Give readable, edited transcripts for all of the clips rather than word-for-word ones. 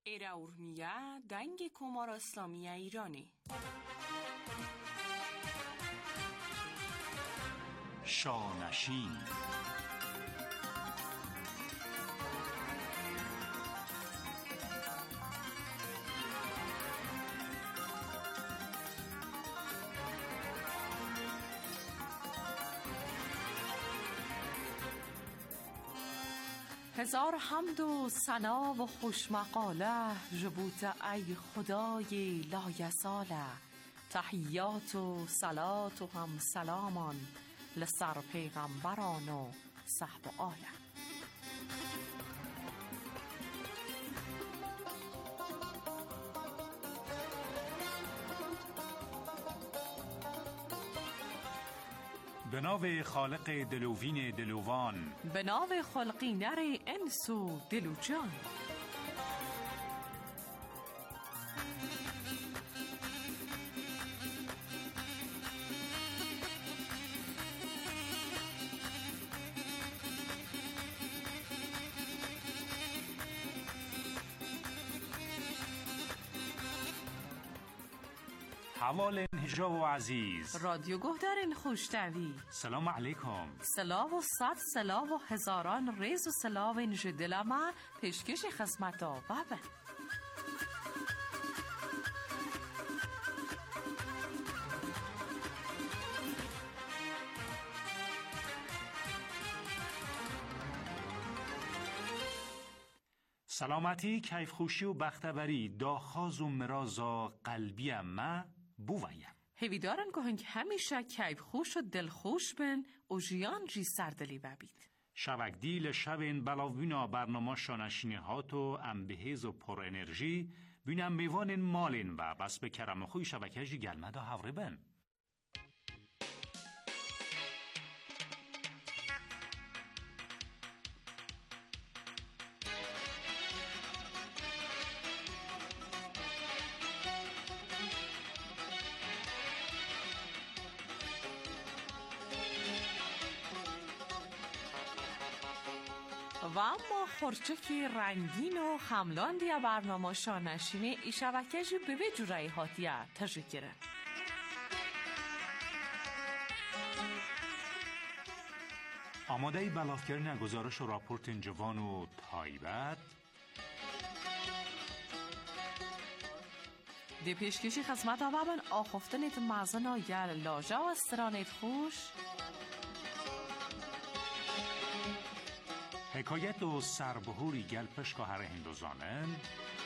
Eraurmiya dangi Komar Islamiya Irani. شانشین. هزار حمد و ثنا و خوش مقاله جبوت ای خدای لایزاله. تحیات و صلات و هم سلامان لسر پیغمبران و صحب و آله. به نام خالق دلوین دلوان، به نام خلقی نر انس و دل و جان. حوال هجا و عزیز رادیو گهدارین خوشتوی. سلام علیکم. سلام و صد سلام و هزاران ریز و سلام این جدلما پیشکش خدمت بابا. سلامتی، کیف خوشی و بختبری داخاز و مرازا قلبی اما بوویم. هیویدارن که هنگ همیشه کیف خوش و دل خوش بن و جیان جی سردلی ببید. شبک دیل شبین بلاو بینا برنامه شانشینی هاتو امبهیز و پر انرژی بینم میوانین مالین و بس به کرم خوی شبکه جی گلمه دا هوری بن. و اما خورچکی رنگین و خملان دیا برنامه شانشینی ای شبکه جی به جورایی هاتیه تشکره. آماده ای بلافکرین گزارش و راپورت جوان و تایبت دی پیشکشی خدمت آبابن آخفتنیت مزن و یل لاجه و استرانیت خوش. حکایت و سربهوری گل پشکا هر هندوزانن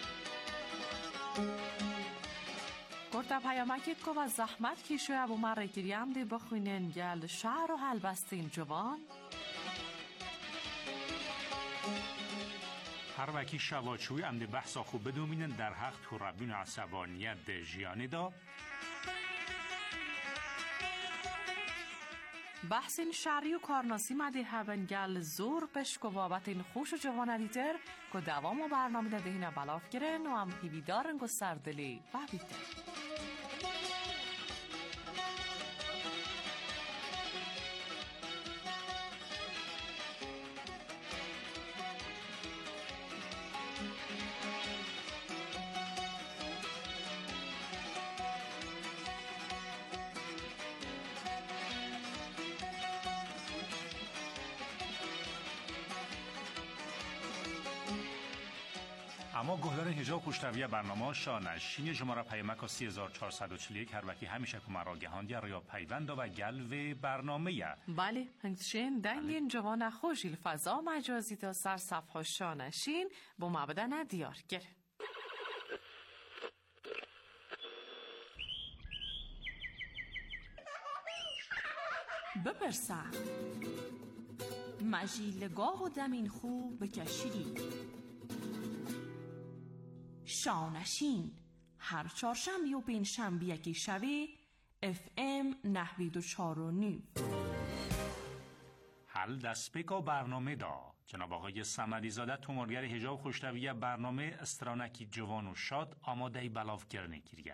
گرده پیامکت که و زحمت که شوی ابو مره گریم دی بخوینن گل شهر و حل بستین جوان. هر وکی شواچوی امده بحثا خوب بدومینن در حق تو ربین عصبانیت ده جیانی دا. بحث این شهری و کارناسی مده هبن گل زور پشک و بابت این خوش و جوان دیتر که دوام و برنامه ده اینه بلاف گرن و هم هیویدارن و سردلی و بیتر. اما گهدار هجا خوشتویه برنامه شانشین شماره پیامک 3441 هر وکی همیشه که مرا گهاندی یا پیوند و گلو برنامه. بله هنگشین دنگین جوان خوشیل فضا مجازی تا سر صفحه شانشین با مبدن دیار گره. بپرسه مجیلگاه و دمین خوب بکشیدی. شانشین هر چهارشنبه و پنجشنبه یکی شبه FM 94.9. حل دست پیکا برنامه دا جناب آقای صمدی زاده تومارگر هجا خوشتویه برنامه استرانکی جوان و شاد آماده بلاف گرنه کریه.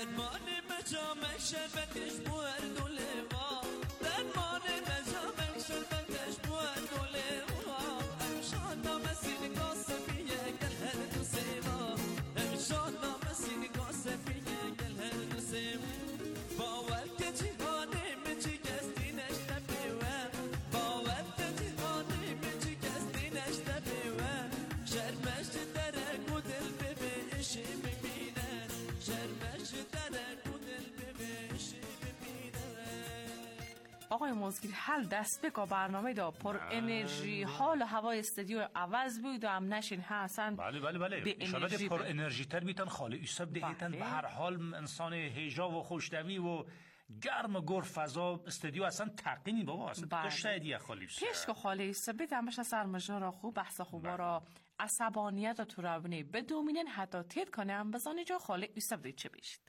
درمان مجامع شربتش بود و لوا درمان مجامع شربتش بود و لوا امشان نامسین قاسفیه گل هر دو سیوا امشان نامسین قاسفیه گل هر دو سیوا باور که جهانی مچی گستی نشته بیوه باور که جهانی مچی گستی نشته بیوه شرمش درک و دل ببیشی ببینه شرمش درک و دل ببیشی ببینه. آقای موزگیر حل دست بکا برنامه دا پر انرژی حال و هوای استودیو عوض بود و هم نشین حسن. بله انشالله پر انرژی تر بیتن خاله ایساب دهیتن به هر حال انسان هیجا و خوشدمی و گرم گور فضا استودیو اصلا تقینی بابا اصلا کشته دیگه خاله ایساب پیش که خاله ایساب بیتن بشه سرمجا را خوب بحث خوبا را عصبانیت و ترابنی به دومینن حتی تید کنه هم بزانی جا خاله ایساب دید چه بیشت.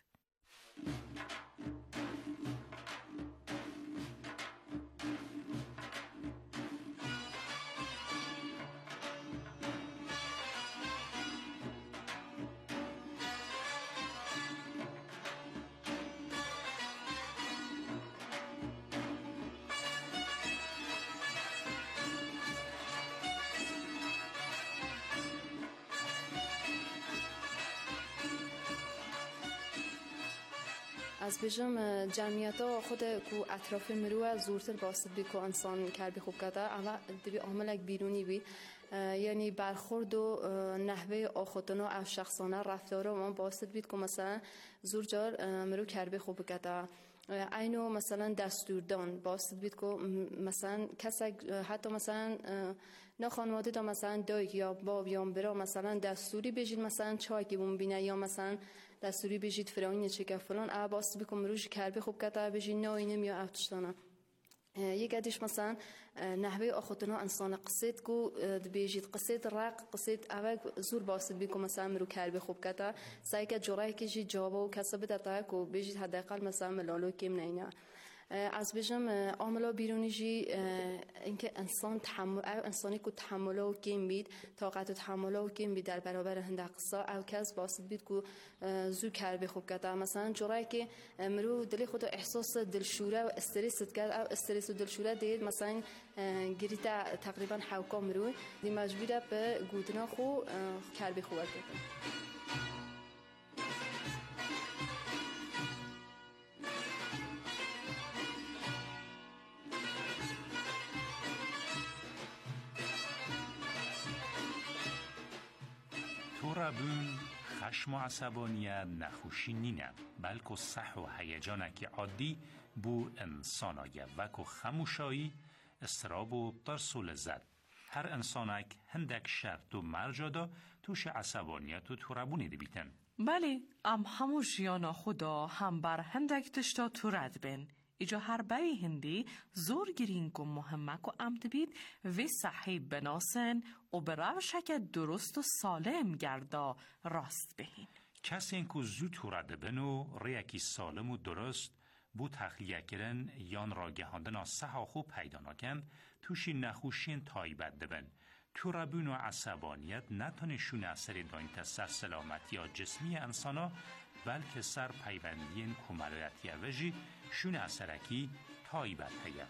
از بجم جمعیت ها خود کو اطراف مروه زورتر باست بی که انسان کربی خوب کده اما دبی عاملک بیرونی بی یعنی برخورد و نحوه آخوتنا او شخصانه رفتاره ما باست بید که مثلا زور جار مرو کربی خوب کده اینو مثلا دستوردان باست بید که مثلا کسی حتی مثلا نه خانواده دا مثلا دایک یا باب یا برا مثلا دستوری بجید مثلا چای که بون بینه یا مثلا دستوری بجید فرانی چه که فلان او باست بکن روش کربی خوب کده بجید نه اینم یا افتشتانه یک ادیش مثلا نحوه آخوتنا انسان قصید کو بجید قصید رق قصید اول زور باست بکن مثلا مرو کربی خوب کده سعی که جرای که جی جوابا و کسب داده کو بجید حداقل مثلا ملالو کم نه از بجم عاملا بیرونی جی اینکه انسانی که تحمله و کم بید طاقت تحمله و کم بید در برابر هنده قصا او کس باست بید که زو کربی خوب کده مثلا جورایی که مرو دلی خود احساس دلشوره و استرست کرد او استرس و دلشوره دید مثلا گریتا تقریبا حوکا مرو دی مجبوره به گودنا خو کربی خوب کده. ترابون خشم و عصبانیت نخوشی نینه بلکه صح و هیجانک عادی بو انسانای وکو خموشایی استراب و ترس و لذت هر انسانک هندک شرط و مرجادا توش عصبانیت و ترابونی دی بیتن بله ام همو جیانا خدا هم بر هندک تشتا تورد بین ایجا هر بری هندی زور گرینگ و مهمک و امد بید و صحی بناسن و براوشک درست و سالم گردا راست بهین کسی اینکو زو تورده بنو ریکی سالم و درست بو تخلیه کرن یان را گهاندن صحا خوب پیدا نکن توشی نخوشین تایبت دبن تورابون و عصبانیت نتانشون اثر داینت سر سلامتی یا جسمی انسانا بلکه سر پیوندین کمالایتی وجی شون اثرکی تایبت هیا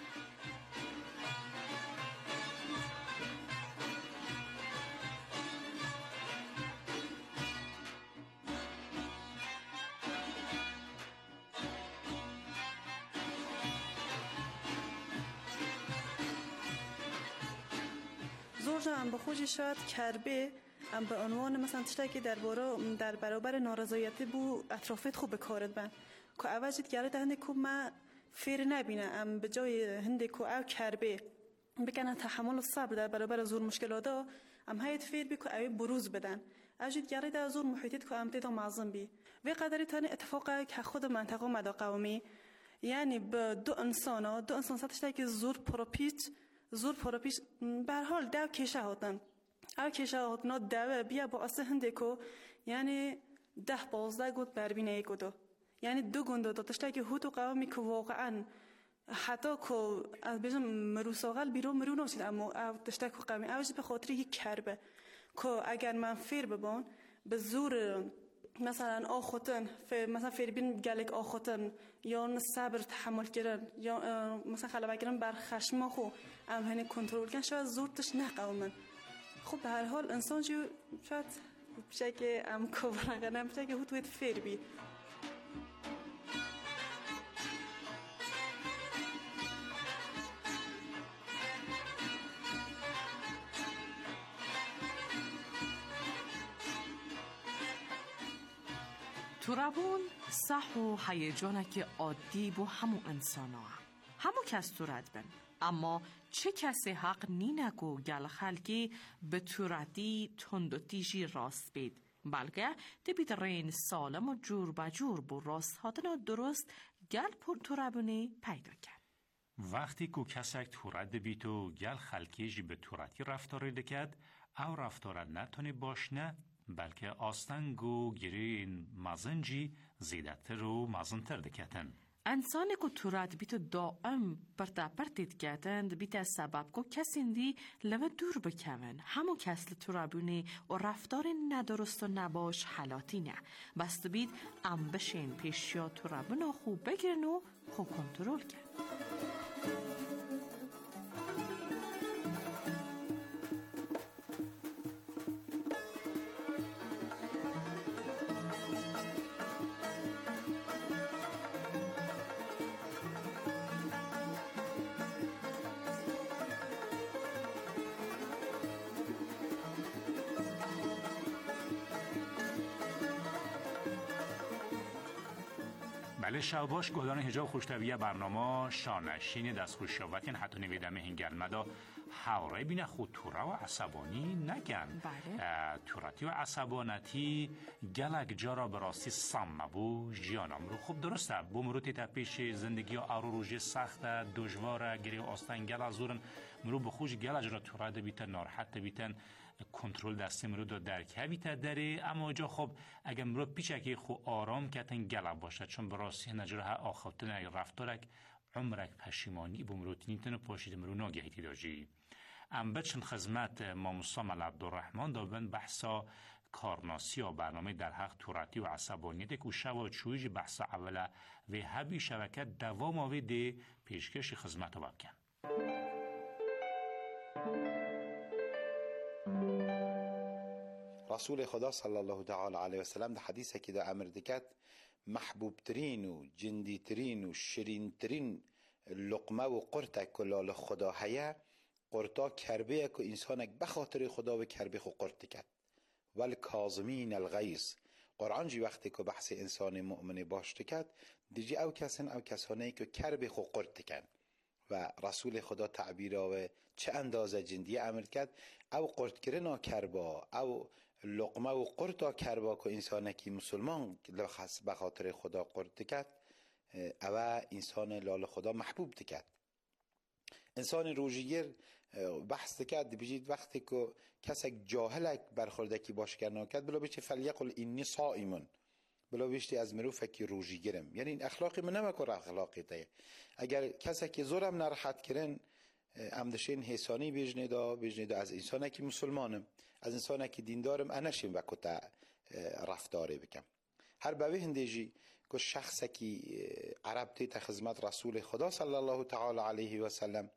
زور هم به خودی شاید کربه هم به عنوان مثلا تشتکی در برابر نارضایتی بو اطرافت خوب بکارد بند که اوجید گره ده هنده که ما فیر نبینه هم به جای هنده که او کربه بکنن تحمل و صبر در برابر زور مشکلات هم هایت فیر بی که اوی بروز بدن اوجید گره ده زور محیطیت که هم تیدا معظم بی و قدری تانی اتفاقه که خود منطقه مدا قومی یعنی به دو انسان تشتکی زور پروپیچ بر حال دو کشه هاتن او کشه هاتنا دوه بیا با اسه هنده که یعنی 10-12 گود بربینه ای گودو یعنی دو گنده داشته که هوتو قومی که واقعا حتی که از بیشتر مروساقل بیرون مرو نشید اما او داشته که قومی اوجی به خاطر یک کربه که اگر من فیر ببان به زور مثلا آخوتن مثلا فیربین گلک آخوتن یا صبر تحمل کردن یا مثلا غلبه کردن بر خشم خو ام هنی کنترل کردن شاید زورتش نقومن. خب به هر حال انسان جو شاید بشه که ام کوبرگنم بشه که هوت فیربی تورابون صح و هیجانه که عادی بو همو انسانا همو کس تورد بن، اما چه کسی حق نینگو گل خلقی به توردی تند و تیجی راست بید، بلکه دبید رین سالم و جور بجور بو راست هاتنا درست گل پر تورابونی پیدا کرد. وقتی که کسک تورد بید و گل خلقیجی به تورتی رفتاری دکد او رفتارت نتونی باشنه، بلکه آستنگو گیرین مزنجی زیدتر و مزنتر دکتن. انسانی که تورد بیتو دائم پرتید کردند بیت سبب که کسی دی لوه دور بکمن همو کسل تورابونی و رفتار ندرست و نباش حالاتی نه بست بید ام بشین پیشیا تورابونا خوب بگیرن و خوب کنترل کرد. بله شاوباش گودان هجاب خوشتویه برنامه شانشین دست خوشیاوتین حتی نویدمه هنگل مدا حوره بینه خود تورا و عصبانی نگن. تورتی و عصبانتی گلک جارا براستی سم بو جیانم رو خوب درسته بومروتی تا پیش زندگی و آرو روژه سخت دجواره گری و آستان گل ازورن مرو بخوش گل جرا تورا بیتن نارحت بیتن کنترل دستی مرو دو درک بیت داره، اما جا خب اگر مرو پیچکی خو آرام کتن گلب باشه چون براستی نجره ها آخوتن رفتارک عمرک پشیمانی بومروتینیتن و پاشید مرو ناگهیتی داجی. ام بچن خدمت ماموسام عبدالرحمن دابن بحثا کارناسی و برنامه در حق تورتی و عصبانیت که شوا چویج بحثا اوله و هبی شبکه دوام آوی ده پیشکش خدمت و بکن. رسول خدا صلی الله تعالی علیه و سلم در حدیثی که در امر دکت محبوب ترین و جندی ترین و شیرین ترین لقمه و قرتک کلال خدا هیه قرتا کربه که انسانک بخاطر خدا و کربه خو قرت کد ول کاظمین الغیظ. قرآن جی وقتی که بحث انسان مؤمن باش کد دیجی او کسانه که کربه خو قرت کن و رسول خدا تعبیر و چه اندازه جندی امر کرد او قرت کرنا کربا او لقمه و قرتا کربا که انسانکی مسلمان لخص بخاطر خدا قرت کد او انسان لال خدا محبوب دکد. انسان روژیگر بحث کرد بجید وقتی که کسک جاهلک برخوردکی باش کرنا کرد بلا بیشتی فلیقل اینی صائمون بلا بیشتی از مرو فکی روژیگرم یعنی این اخلاقی من نمکر اخلاقی تایه اگر کسک زورم نرحت کرن امدشین حسانی بیجنه دا از انسانکی مسلمانم از انسانکی دیندارم انشیم و کتا رفتاره بکم. هر باوی هندیجی که شخصکی عرب تیت خدمت رسول خدا صلی الله تعالی علیه و سلم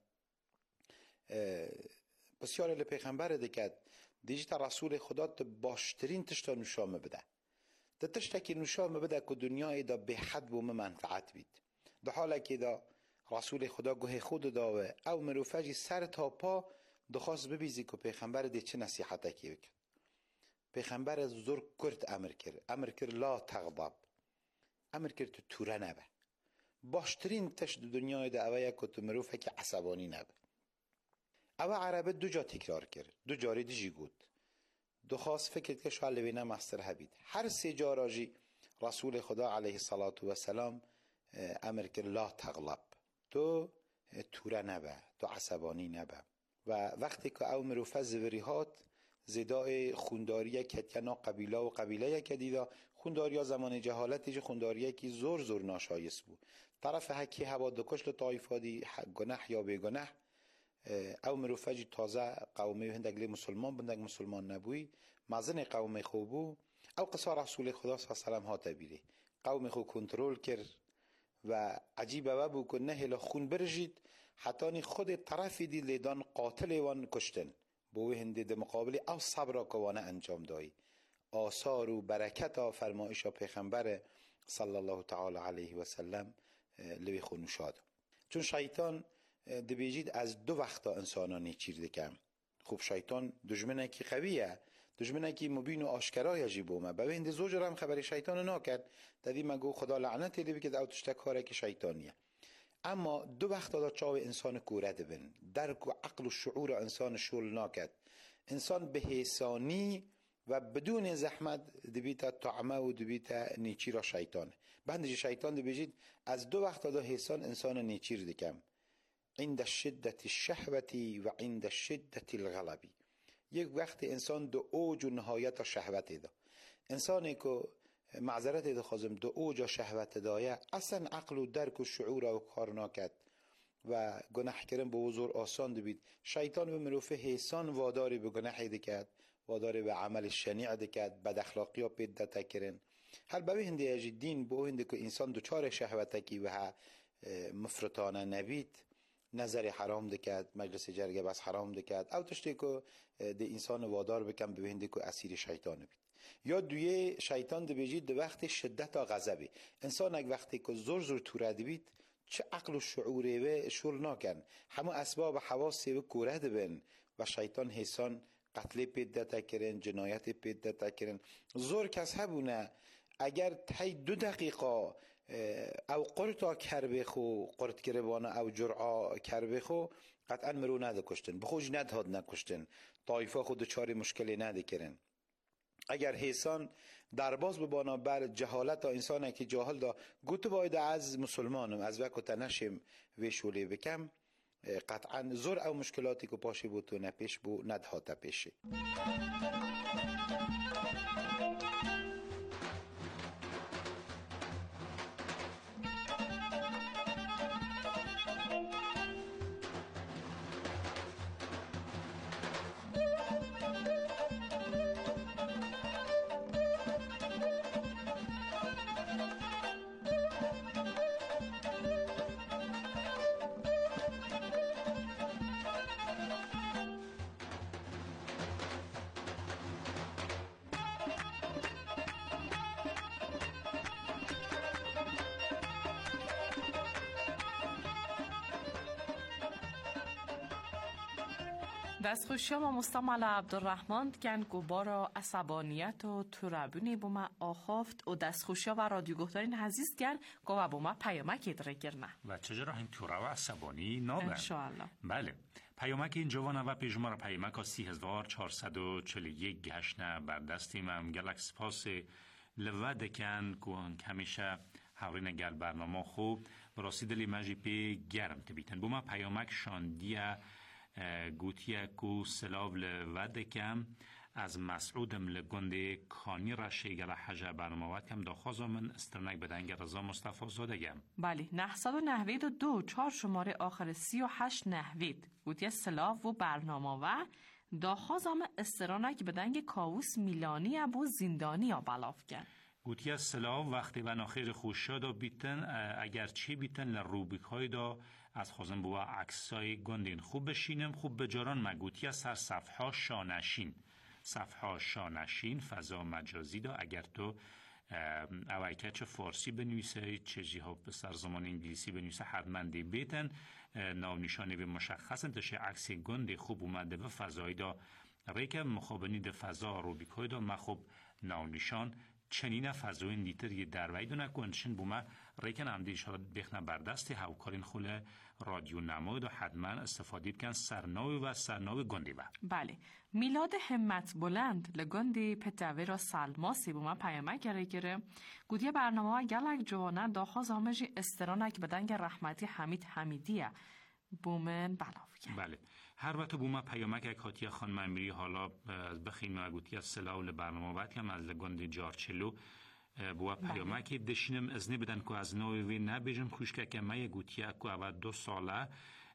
بسیار لپیغمبر دکد دیجی تا رسول خدا باشترین تشتا نشامه بده ده تشتا که نشامه بده که دنیای دا به حد بوم منفعت بید ده حالا که دا رسول خدا گوه خود داوه او مروفجی سر تا پا دخواست ببیزی که پیغمبر ده چه نصیحته که بکن. پیغمبر زور کرد امر کرد لا تغضب امر کرد تو توره نبه باشترین تشت دنیای ده اوه یک که تو مروفه که عصبانی نبه. اوه عربه دو جا تکرار کرد دو جاری دیجی گود دخواست فکرد که شوال لبینه مستر هبید هر سه جا راجی رسول خدا علیه الصلاة و السلام امر کرد لا تغضب تو توره نبه تو عصبانی نبه. و وقتی که او مروفه زوریهات زدای خونداریه کتینا قبیله و قبیله کدیدا خونداریا زمان جهالتی خونداریه که زور ناشایست بود طرف حکی هوا دکشل طایفادی گناه یا بگناه او مروفه جی تازه قومه هندگلی مسلمان بندگ مسلمان نبوی مزن قومه خوبو او قصار رسول خدا صلی الله علیه و سلم ها تبیره قوم خو کنترل کرد و عجیبه و بو که نه خون برجید حتی نی خود طرفی دی لیدان قاتل وان کشتن بو هندی ده مقابل او صبر کوانه انجام دایی آثار و برکت فرمایش پیغمبر صلی الله تعالی علیه و سلم لوی خونو شاد. چون شیطان دبیجید از دو وقتا انسانانی چیر دکم. خوب شیطان دشمنه کی قویه، دشمنه کی مبین و آشکارا یجی بومه. به این زوج رم خبر شیطان ناکرد. دادی مگو خدا لعنت لی بکد او تشتک کاره که شیطانیه. اما دو وقتا دا چاو انسان کورد بن. درک و عقل و شعور انسان شول ناکد. انسان به حسانی و بدون زحمت دبیتا طعمه و دبیتا نیچی را شیطانه. بندش شیطان دبیجید از دو وقتا دا حسان انسان نیچیر دکم. عند الشدت الشهوتی و عند الشدت الغلبی. یک وقت انسان دو اوج و نهایت شهوت دا. انسانی که معذرت دا خازم دو اوج شهوت دایه اصلا عقل و درک و شعور و کار ناکد و گناه کردن به وزور آسان دبید. شیطان به مروفه حسان واداری به گناهی دکد، واداری به عمل شنیع دکد، بد اخلاقی ها پیدا تکرن. هر به هندی اجی دین به هندی که انسان دوچار شهوتکی و مفرطانه نبید نظر حرام دکد، مجلس جرگه بس حرام دکد او تشتی که ده انسان وادار بکن به هندی که اسیر شیطان بید. یا دویه شیطان ده بجید ده وقت شدت و غضبی انسان اگه وقتی که زور تورد بید چه عقل و شعوری و شور ناکن همه اسباب حواسی و کورد بین و شیطان حسان قتل پیدا تکرن، جنایت پیدا تکرن. زور کس هبونه اگر تی 2 دقیقه او قرطا کر بخو قرط کربانه او جرعا کر بخو قطعا مرو نده کشتن بخوش ندهاد نکشتن طایفه خود چاری مشکلی نده کرن. اگر حسان درباز ببانا بر جهالت انسانه که جاهل دا گوتو باید از مسلمانم از وقت نشم ویشولی بکم قطعا زور او مشکلاتی که پاشی بود تو نپیش بو ندهات پیشی. دستخوشی ما مستعمل عبدالرحمن کن گوبارا عصبانیت و ترابونی بوما آخافت و دستخوشی و رادیو گفتارین حزیز کن گوه بوما پیامکی داره گرنه و چجورا این تورا و عصبانی نابن انشاءالله. بله پیامک این جوانه و پیشمار پیامک 3441 گشنه بر دستیم هم گلک سپاس لوده کن گوان کمیشه هاورین گل برنامه خوب براسید دلی مجی پی گرم تبیتن بوما پیامک شاندیه گوتیه کو سلاو لودکم از مسعودم لگنده کانی را شیگل حجه برناموات کم داخوازا من استرنک بدنگ رضا مصطفی زادگم. بله 992 4 شماره آخر 38 نهوید گوتیه سلاو و برنامه و داخوازا من استرنک بدنگ کاوس میلانی ابو زندانی ها بلاف کن. گوتیه سلاو وقتی و ناخیر خوشا دا بیتن اگر چی بیتن لروبیک های دا از خوزن بوا عکسای گندین خوب بشینم خوب بجاران مگوتیه سر صفحه شانشین فضا مجازی دا اگر تو اوایکه چه فارسی بنویسه چه جیها به سر زمان انگلیسی بنویسه حتما دی بیتن ناو نشانه به مشخص انتشه عکس گندی خوب اومده به فضای دا ریکه مخابنی ده فضا روبیک های دا مخوب ناو نشان چنین فضای نیتر یه دروی دونه کنشن بومه ریکن هم دیش ها بخنه بردستی هاوکارین خول رادیو نماید و حتما استفاده بکن سرناوی گندی با. بله میلاد همت بلند لگندی پتاوی را سلماسی بومه پیامه گره گودیه برنامه ها گلک جوانه داخواز همجی استرانک بدنگ رحمتی حمید حمیدیه بومن بلاف کرد. بله هر وقت بوما پیامک اکاتی خانم امیری حالا بخیم اگوتی از سلاول برنامه وقت هم از لگند جارچلو بوا پیامکی دشینم ازنی بدن که از نوی وی نبیجم خوشکه که ما یه گوتیه که اول 2 ساله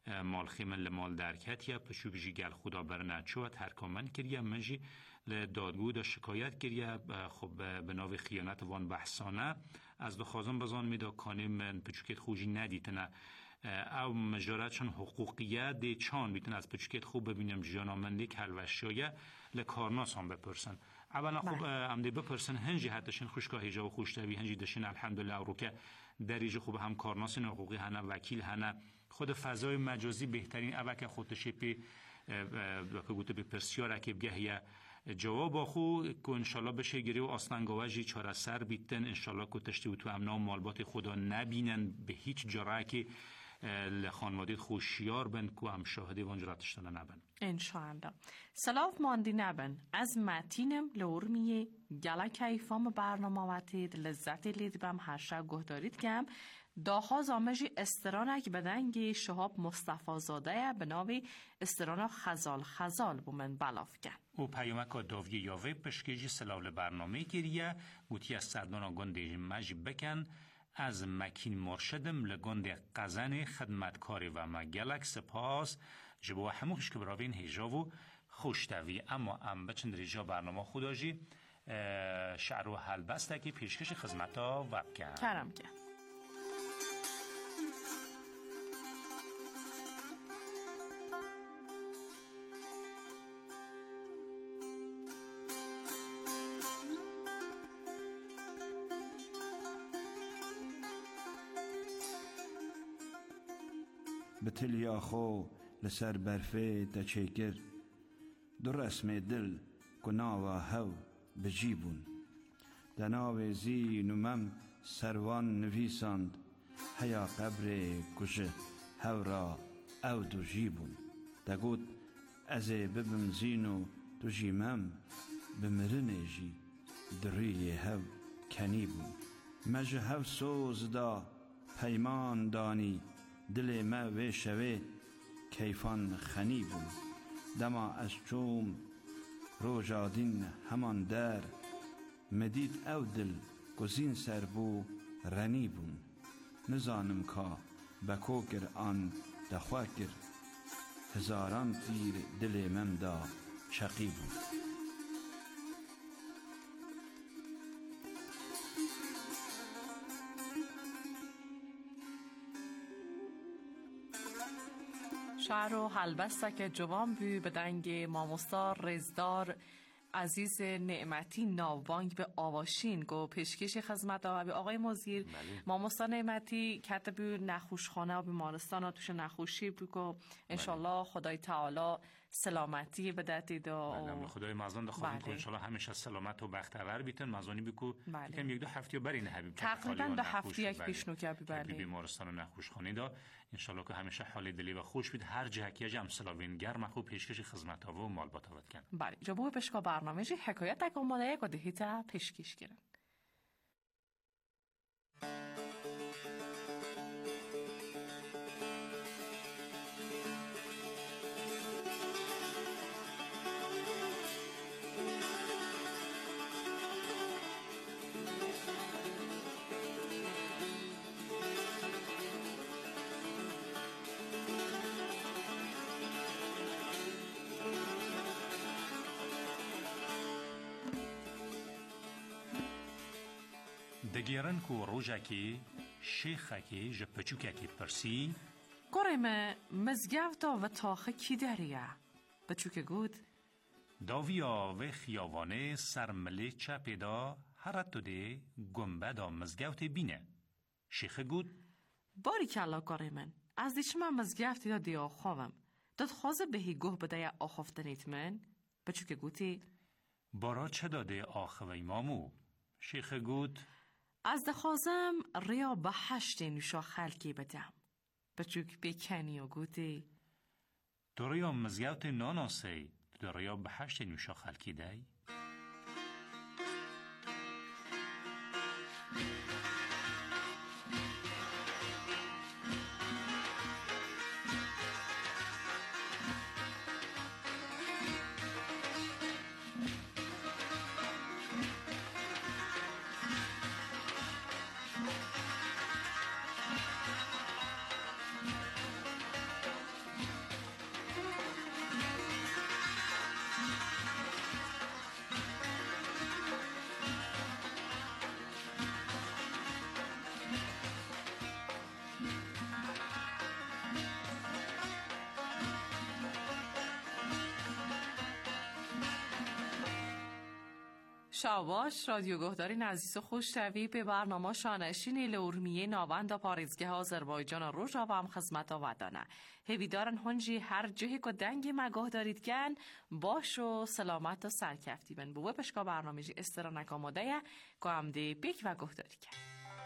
مال خیمن لمال درکت یا پشو بجی گل خدا برنچو ترکامن کریا منجی لدادگو دا شکایت کریا خب به ناو خیانت وان بحثانه از دخوازم بزان میدا کانه من پچوکت خوشی ندیتنه او مجارتشان حقوقیت دی چان بیتن از پچوکت خوب ببینم جانامنده کلوشایه لکارناس هم بپرسن اولا خوب امده بپرسن هنجی حتیشن خوشگاه هجا و خوشتوی هنجی دشن الحمدلله او رو که دریج خوب هم کارناس حقوقی هنه وکیل هنه خود فضای مجازی بهترین اوه که خودشه پی گوته به پرسیاره که بگه جواب آخو که انشالله بشه گیری و آستنگاوژی چاره سر بیتن انشالله که تشتی و تو امنا مالبات خدا نبینن به هیچ جرعه که لخانوادید خوشیار بند که هم شاهده وانجراتشتانه نبن انشاءالله. سلاف ماندی نبن از متینم لورمیه گله کیفام برنامه واتید لذتی لید بم هرشا گه دارید کم داها زامجی استرانک بدنگی شهاب مصطفی زاده به ناوی استرانا خزال بومن بلاف کن او پیامک داوی یاوه پشکیجی سلاول برنامه گیریه گوتی از سردان گنده مجی بکن از مکین مرشدم لگنده قزن خدمتکاری و مگلک سپاس جبو هموش که براوین هیجا و خوشتوی اما بچند ریجا برنامه خوداجی شعر و حل بسته که پیشکش خدمتا وب کن کرم کن بتلیا خو لسر برفه تچیکر در اسم دل کناوا هو بجیبون دناو زی نمم سروان نویساند هیا قبر کشه هو را او دو جیبون دگود از ببم زینو دو جیمم بمرنجی دری هو کنیبون مجه هو سوز دا پیمان دانی دل ما و شوه کیفان خنی بود دما از چوم روژادین همان در مدید او دل گزین سر بو رنی بون نزانم که بکو گر آن دخوا گر هزاران تیر دل من دا شقی بود شعر و حلبسته که جوان بی بدنگ ماموستار رزدار عزیز نعمتی ناوبانگ به آواشین گو پیشکش خدمت و به آقای مزیر ماموستار نعمتی کتبی نخوشخانه و بیمارستان و توش نخوشی بگو انشالله خدای تعالی سلامتی بدهید و خدای مزان دخواهیم که انشالله همیشه سلامت و بختور بیتن مزانی بکو یکم یک دو هفته برین حبیب تقریبا دو هفته یک پیشنو که بیمارستان و نخوشخانه دا انشالله که همیشه حال دلی و خوش بید هر جهکی جمع سلاوین گرم خوب پیشکش خدمت ها و مال باتاوت کن بله جبوه پشکا برنامه جی حکایت تک آماده یک و دهیتا پیشکش گرن دگیرن کو روژکی شیخکی جپچوککی پرسی گرمه مزگفتا و تاخه کی دریه بچوک گود داویا و خیاوانه سرملی چپیدا هرتو ده گنبدا مزگفت بینه شیخ گود باری کلا گرمن از دیشم مزگفتی دا دیا خوام داد خوازه بهی گوه بده یا آخفتنیت من بچوک گوتی بارا چه داده آخوی مامو شیخ گود از دخوازم ریا به هشت نوشا خلکی بدم بچوک بکنی و گوتی دریا مزگوت ناناسی دریا به هشت نوشا خلکی دی شاواش رادیو گهداری عزیز و خوشتوی به برنامه شانشینی لورمیه ناوند پارزگه آذربایجان روژا و هم خدمت آودانه هویدارن هنجی هر جهی که دنگی مگاه دارید گن باش و سلامت و سرکفتی بن بوه پشکا برنامه جی استرانک آماده یه که هم ده بیک و گهداری کن.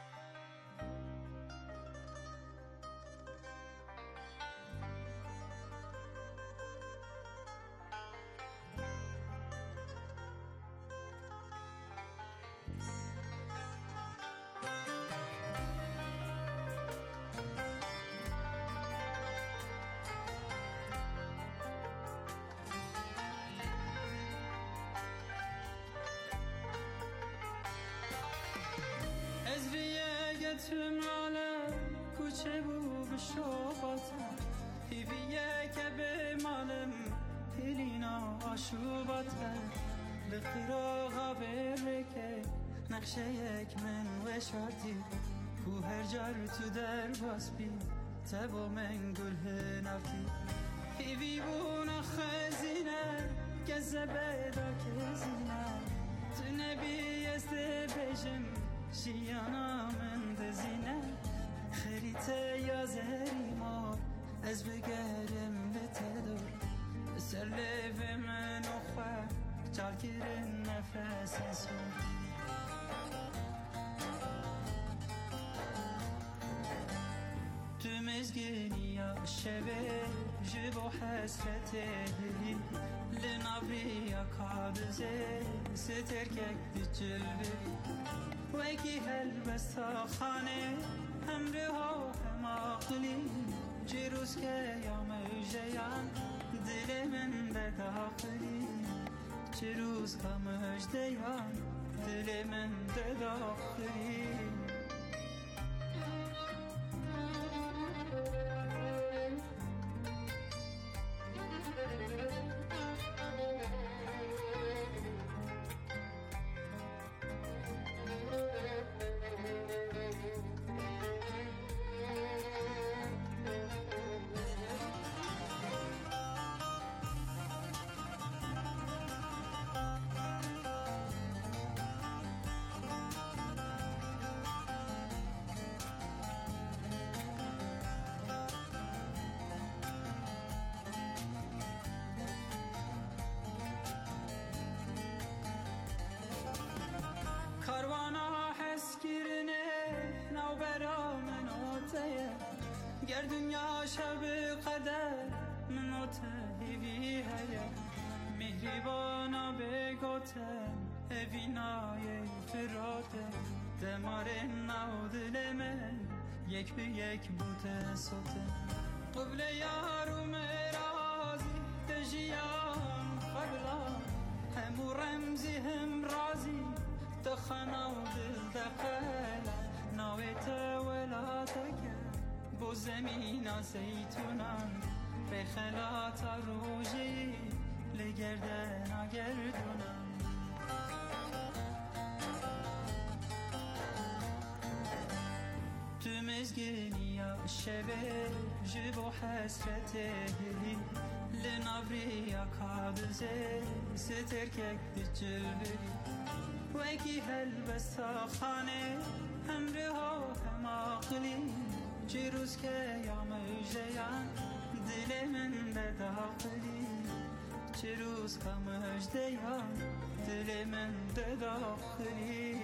تم عالم کوچه بو به شوباتم هیویه که به مالم هلینا آشوباتم لقراغا برکه نقشه یک من وشارتی کو هر جار تو در باز بی تبا من گله نفتی هیوی بونا خزینه گزبه دا کزینه تو نبی است بجم شیانا من دزینه خریطه یا زهری مار از بگرم لتدور سر لیو من اخواه چال کرن نفس سور تو مزگنی یا شبه جبو حسرته لنابری یا کابزه سترکک دی جلوه وکی هلبست خانه همره ها هم عقلی جیروز که یا مجدیان دل من به داخلی جیروز که مجدیان دل من به داخلی کاروانا حس گیرنه نو برا منوته گر دنیا شب قدر منوته هیوی هیا مهریبانا بگوته هوینای فراته دمار نو دل من یک به یک بوته سوته قبل یارو مرازی تجیان قبلا همو رمزی هم رازی دخنا و دل دقل ناویت ولاتک بو زمین زیتونان به خلات روژی لگردن گردونان تو مزگنی یا شبه جبو حسرته لنابری یا کابزه سترکک دی جلوه وکی هلبست خانه همره ها هم عقلی جیروز که یا مجدیان دل من به داخلی جیروز که مجدیان دل من به داخلی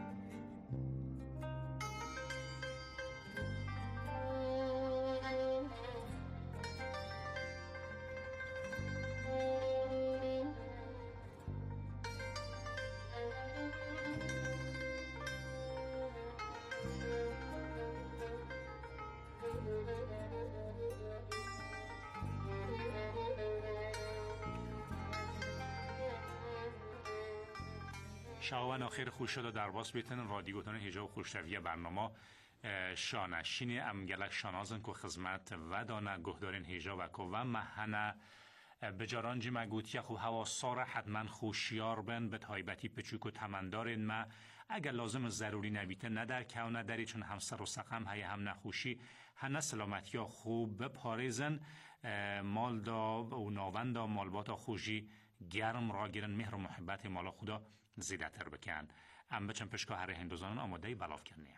شاوان آخر خوش شد و در باس بیتن رادیو گهداری هجا و خوشتوی برنامه شانشین امگلک شانازن که خدمت و دانه گهدارین هجا و که و محنه بجاران جی مگوتی خوب هوا ساره حتما خوشیار بن به تایبتی پچوک و تمندارین ما اگر لازم ضروری نبیته ندر که و نداری چون همسر و سقم های هم نخوشی هنه سلامتی ها خوب بپارزن مال دا و ناوند دا مالبات خوشی گرم را گیرن مهر و محبت مالا خدا زیده تر بکن. ام بچن پشکا هر هندوزانان آماده بلاف کنه.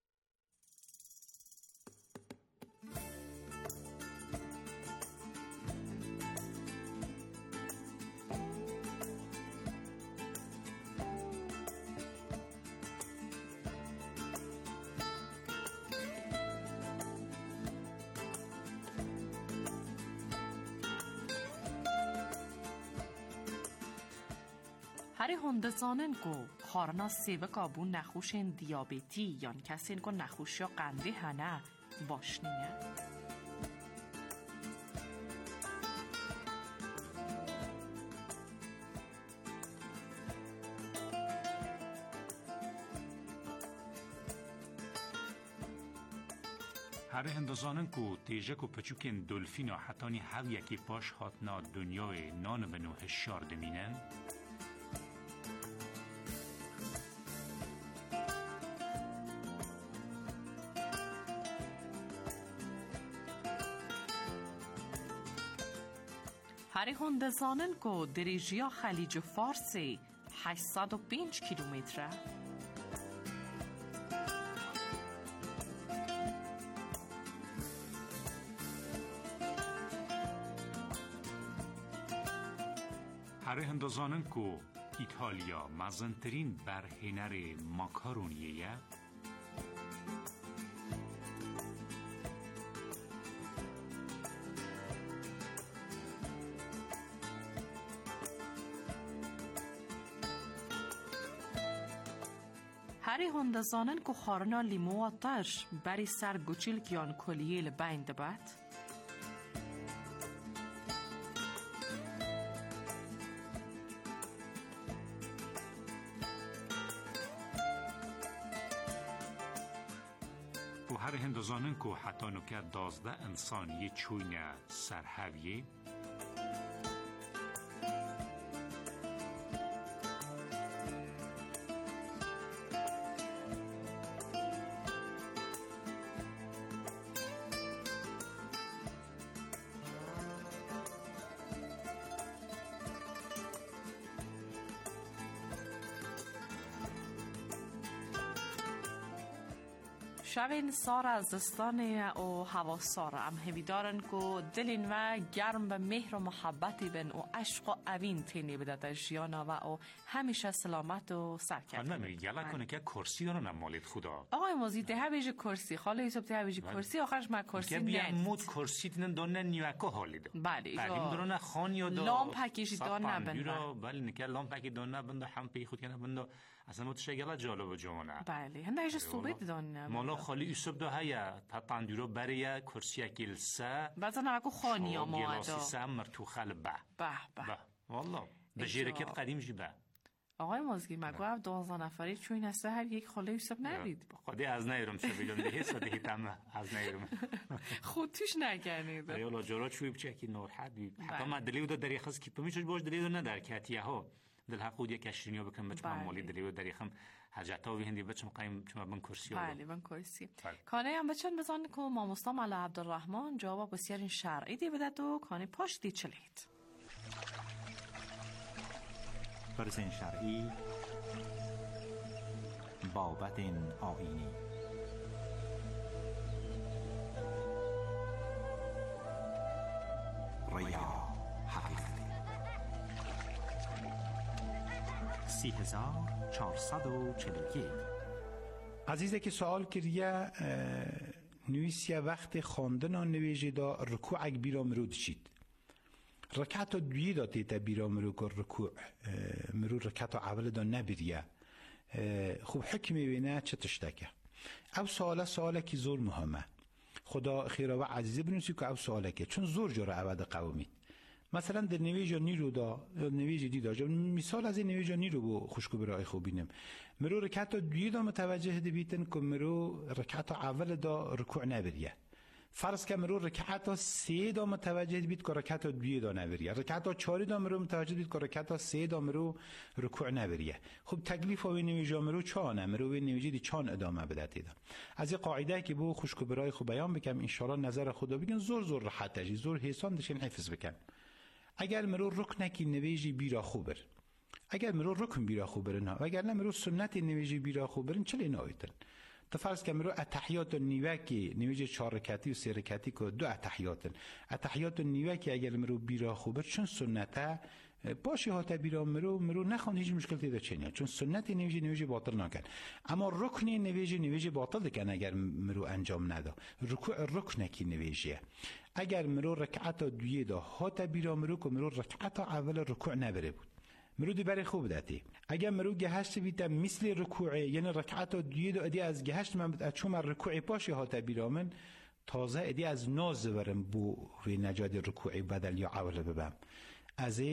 هر هندزانن کو خارنا سیوه کابون نخوشن دیابتی یا کسین کو نخوش یا قنده هنه باشنیه. هر هندزانن کو تیجه کو پچوکن دلفینا حتانی هاو یکی پاش هاتنا دنیای نان و نوه شاردمینن هر هندزانن کو دریجیا خلیج فارسی 805 کیلومتره. هر هندزانن کو ایتالیا مزنترین برهنر ماکارونیه. هر هندزانن کو خارنا لیمو و تاش بری سر گوچیل کیان کلیه لبین دبت. و هر هندزانن کو حتی نکه 12 انسانی چوینه سرهویه. شوین سار از دستان و هوا سار ام هویدارن کو دلین و گرم به مهر و محبتی بن و عشق و اوین تینی بدد جیانا و او همیشه سلامت و سرکرد. خانم یلا کنه که کرسی دارن مالید خدا. آقای موزی ده بیج کرسی خاله یوسف ده بیج کرسی آخرش ما کرسی نه. که مود کرسی دن دون نیوکو حالیده. بله. بعدیم دارن خانی و دو. لام پکیش دون نبند. بله نکه لام پکی دون نبند هم پی خود کنه بند. اصلا متشکل جالب و جوانه. بله هنده ایش صوبت دون نبند. مالا خالی یوسف ده هیا تا تندیرو برای کرسی کل سه. بعضا نمکو خانی آماده. گلاسی سه مرتو خال به. والله. به شرکت قدیم جیبه. آقای مازگی مگو 12 نفری چون است هر یک خاله یوسف ندید. خودی از نیرم سبیلون دهی ساده تام از نیرم. خود توش نگنید. یالا جورا چوب چکی نورحد بی. حتی ما دلیو داری خاص کی تو میشش باش دلیو ندار کاتیه ها. دل حقودی کشرینیو بکن بچم مالی دلیو داری خم حاجتا و هندی بچم قایم چما بن کرسی. بله بن کرسی. کانه هم بچن بزن که ما مستم علی عبدالرحمن جواب بسیار شرعی دی بده تو کانه پاش دی چلید. برزن شرعی بابت آیینی ریا حقیقتی 3441 عزیزه که سوال کریه نویسیه وقت خواندن نویجه دا رکوع اگ بیرا مرود شید رکعت دویی دا تیتا بیرا مرو که رکوع مرو رکعت اول دا نبریه خوب حکمی بینه چه تشتکه او سواله که زور مهمه خدا خیره و عزیزه بنویسی که او سواله که چون زور جاره عبد قومید مثلا در نویجا نیرو دا نویجا دیدا جا مثال از این نویجا نیرو بو خوشکو برای خوبینم مرو رکعت دویی دا متوجه دی بیتن که مرو رکعت اول دا رکوع نبریه فرض که مرو رکعت 3 دا متوجه بید که رکعت 2 دا نبریه، رکعت 4 دا مرو متوجه بید که رکعت 3 دا مرو رکوع نبریه. خب تکلیف و نویجه مرو چانه، مرو نویجه دی چان ادامه بده دیدم. از این قاعده که بو خوشکو برای خوب بیان بکم ان شاء الله نظر خدا بگن زور راحت تجی زور حسان دشین حفظ بکن. اگر مرو رکن کی نویجه بیرا خوبر، اگر مرو رکن بیرا خوبر نه، اگر نه مرو سنت نویجه بیرا خوبرن چلی نایتن. تو فرض که مرو اتحیات نیوه که نویجه 4 رکعتی و 3 رکعتی که 2 اتحیاتن، اتحیات نیوه که اگر مرو بیرا خوبر چون سنته باشی هاته بیرا مرو نخوان هیچ مشکل تیده چنیه، چون سنت نویجه باطل نکن. اما رکن نویجه باطل کن اگر مرو انجام ندا. رکن کی نویجه اگر مرو رکعت 2 دا هاته بیرا مرو که مرو رکعت اول رکوع نبره بود، مرو دی برای خوب داتی. اگر مرو گهشت بیت مثل رکوع، یعنی رکعت 2 دا ادی از گهشت من بد چون رکوع پاشی هاته بیرا من تازه ادی از ناز ورم بو وی نجات رکوع بدل یا اول ببم از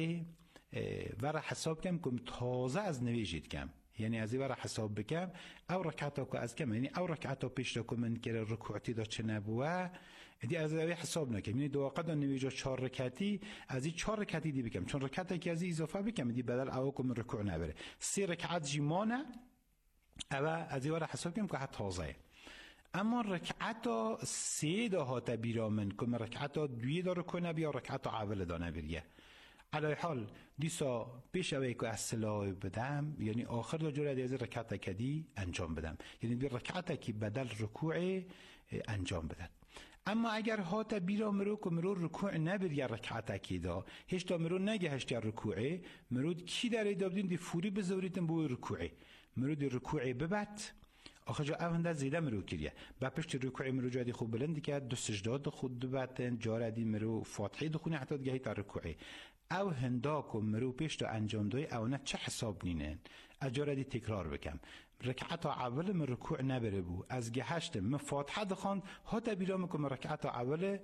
ور حساب کم تازه از نویجید کم، یعنی از ور حساب بکم او رکعتا که از کم، یعنی او رکعتا پیش دا که من که رکوعتی دا چه نبوه ادی از اوی حساب نکم، یعنی دو وقت نویجا 4 رکعتی از این 4 رکعتی دی بکم، چون رکعتا که از این اضافه بکم ادی بدل او که من رکوع نبره 3 رکعت جیمانه او از این ور حساب کم که حتی تازه. اما رکعت 3 دا ها تبیرا من که من رکعت 2 دا رکوع نبیا رکعت اول دا نبریه. علی حال دیسا پیش اوی که اصلاح بدم، یعنی آخر دو جوره دیز رکعت کدی انجام بدم، یعنی بی رکعت که بدل رکوع انجام بدم. اما اگر هات بیرا مرو که مرو رکوع نبریه رکعت که دا هیچ تا مرو نگه هشتی رکوعه مرو کی در ایدابدین دی فوری بزوریتن بوی رکوعه مرو دی رکوعه ببت آخه جا اونده زیده مرو کریه با پشت رکوعی مرو جادی خوب بلندی که 2 سجدات خود ببتن جاردی مرو فاتحه دخونی حتی دیگه تا رکوعه او هنداکو مرو پشت انجام دوی او نه چه حساب نینن اجاردی تکرار بکم رکعت اول من رکوع نبره بو از گهشت من فاتحه دخوان ها تبیرا میکن رکعت اول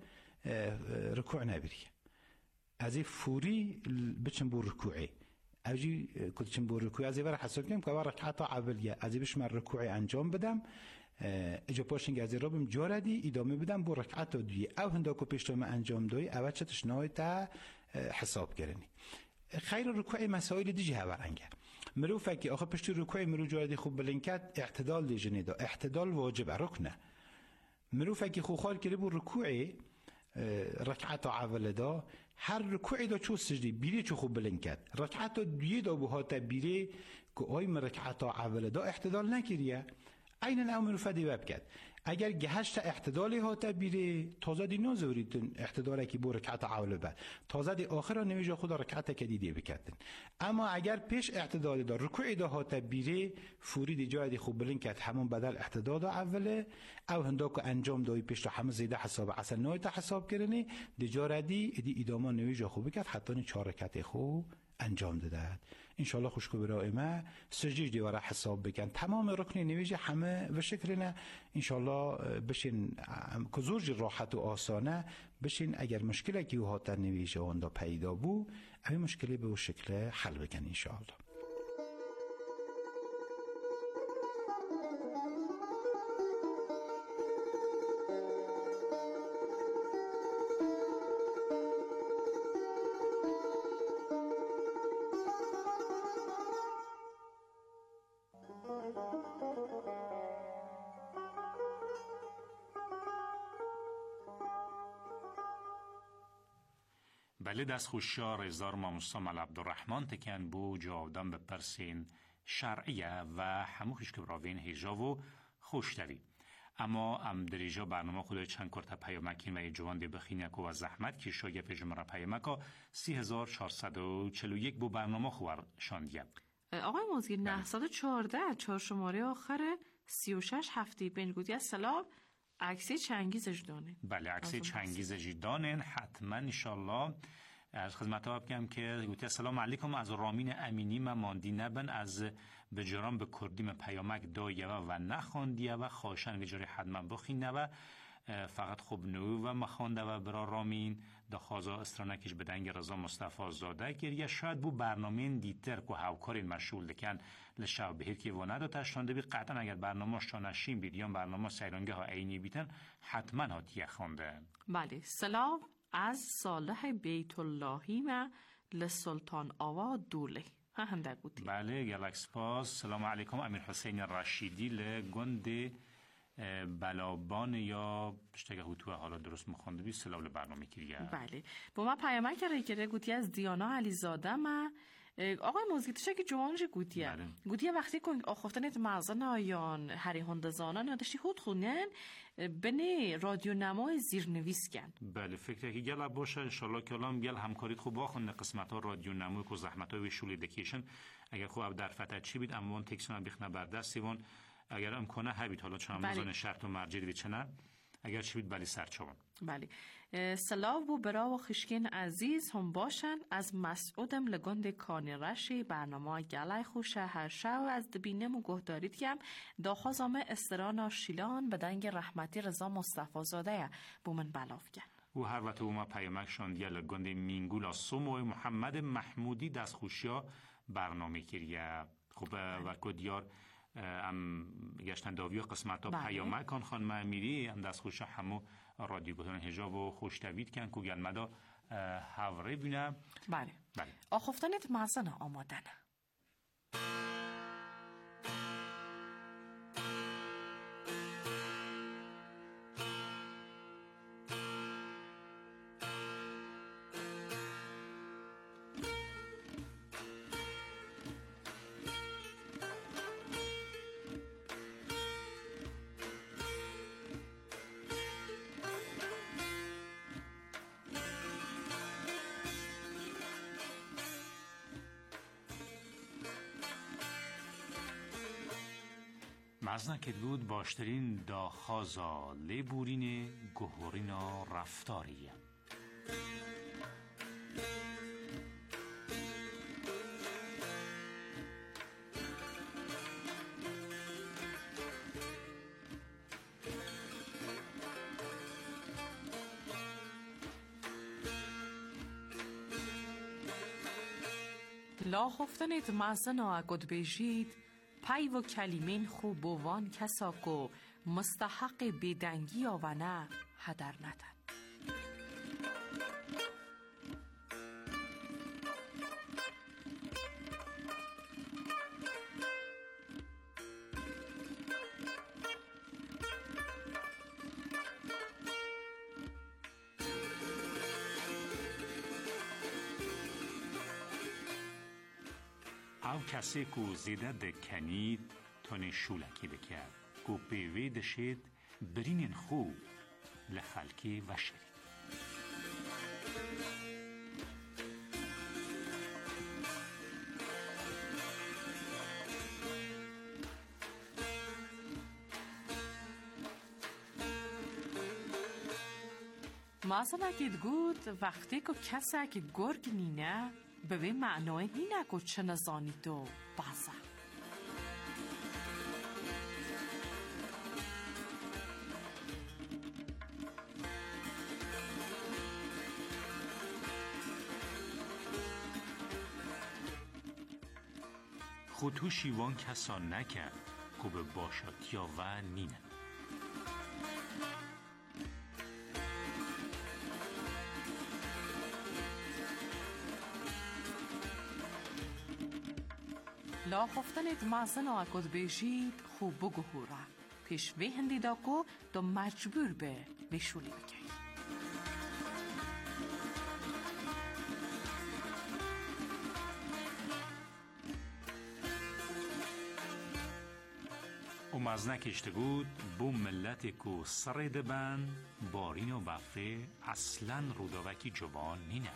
رکوع نبریه از این فوری بچن بو رکوعی اوجی کدچن بو رکوع از این ور حساب کنم که رکعت اولیه از این بش من رکوعی انجام بدم اجا پاشنگ از این را بیم جاردی ادامه بدم بو رکعت دویه او هنداکو پشت من انجام دوی او چتش نهای تا حساب کردنی خیر رکوع مسائل دیجی هورنگه مرو فکی آخه پشت رکوع مرو جاردی خوب بلنکت اعتدال دیجی نیدا اعتدال واجب رکنه مرو فکی خو خال کردی بو رکوع رکعت اول دا هر رکوع دا چو سجدی بیری چو خوب بلنکت رکعت دویه دا بو هاتا بیری که آی من رکعت اول دا اعتدال نکریه اینن او مرو فدی وب کرد اگر گهشت اعتدالی ها تبیره تازه دی نازوریدن اعتدالی که بو رکعت اول بعد تازه دی آخر نمیجا خدا رکعت کدیدی بکردن اما اگر پیش اعتدالی دار رکوعی دا ها تبیره فوری دی جای دی خوب بلین کرد همون بدل اعتدال اوله او هنداکو انجام دایی پیش تا همه زیده حساب اصل نوی تا حساب کردنی دی جاردی دی ادامه نمیجا خوب بکرد حتی 4 رکعت خوب انجام دادد انشالله خوشکو برای ما سجدی دیواره حساب بکن تمام رکن نویجه همه و شکلنا انشالله بشین کزورج راحت و آسانه بشین اگر مشکلی که او هاتر نویجه آندا پیدا بو همین مشکلی به او شکل حل بکن انشالله. بله دست خوشیار ازار ماموستا مال عبدالرحمن تکن بو جاودن به پرسین شرعیه و همو خوش که براوین هیجا و خوش داری اما ام دریجا برنامه خودای چند کرتا پیامکین و ای جوان دی بخینیکو و زحمت که شاگه پیجمرا پیامکا 3441 بو برنامه خوار شاندیم آقای موزگیر 914 4 شماره آخر 36 هفته بینگودی از سلام عکسی چنگیزش دانه بله عکسی چنگیزش دانن حتما انشالله از خدمت ها بگم که گوتی السلام علیکم از رامین امینی من ماندی نبن از بجران به کردیم پیامک دایه و نخواندیه و خواهشن ویجاری حتما بخینه و فقط خوب نو و مخوانده و برا رامین دا خوازا استرانکش بدنگ رضا مصطفی زاده که یا شاید بو برنامه دیتر که هاوکارین مشغول دکن لشاو بهیر که وانه دا تشتانده بی قطعا اگر برنامه شانشین بید یا برنامه سیرانگه ها عینی بیتن حتما هاتیه خونده. بله، سلام از صالح بیت اللهیم لسلطان آوا دوله هنده گوتی. بله، گلک سپاس. سلام علیکم. امیر حسین رشیدی لگند بلابان یا بشتگه هوتوه حالا درست مخونده بی سلام لبرنامه کریه. بله، با ما پیامک کرده گوتی از دیانا علیزاده ما آقای موزگیتشه که جوانجی گوتیه. بله. گوتیه وقتی که آخفتنیت مغزن آیان هری هندزانان یادشتی خود خونن بنی رادیو نمای زیرنویس کن. بله، فکر که گل باشه انشالله کلام گل همکاریت خوب آخونده قسمت ها رادیو نمای که زحمت های شولی دکیشن اگر خوب در فتر چی بید اموان تکسون بخنه بردستیوان اگر امکانه هبید حالا چند بزن شرط و مرجعی بچنه اگر چی بید بلی سرچوان. بله، سلاو بو برا و خشکین عزیز هم باشن از مسعودم لگند کانی رشی برنامه گلای خوشه هر شو از دبینم و گهدارید کم داخوازامه استران شیلان به دنگ رحمتی رضا مصطفی زاده بو من بلاف کن. و هر وقت ما پیامک شاندیه لگند مینگولا سوموی محمد محمودی دست خوشیا برنامه کریه. خب و دیار ام گشتن داوی قسمت ها پیامک کن خانم امیری هم دست خوشه همو رادیو گوتن هجاب و خوشتوید کن که گل مدا هوره بینه. بله. آخفتنیت مازن آمادن. مزنه که بود باشترین دا خازا لیبورین گهورینا رفتاریه. لا خفتنیت مزنه اگد بیجید پای و کلیمین خوب بوان کسا کو مستحق بیدنگی آونه هدر ندن. او کسی که زیده دکنید تانه شولکی بکرد که پیوی دشید برین خوب لخلکی و شرید. مثلا که گود وقتی که کسی که گرگ نینه به معنای نینه که چه نزانی تو بازه. خودتو شیوان کسان نکرد که به باشاتیا و نینه. لا خفتنیت مازن آگود بیشید خوب بگوهوره پیش وی هندی داکو دو مجبور به ویشولی بگی. و مزنک اشتگود بو ملت کو سر دبن بارین و وفه اصلا روداوکی جوان نینه.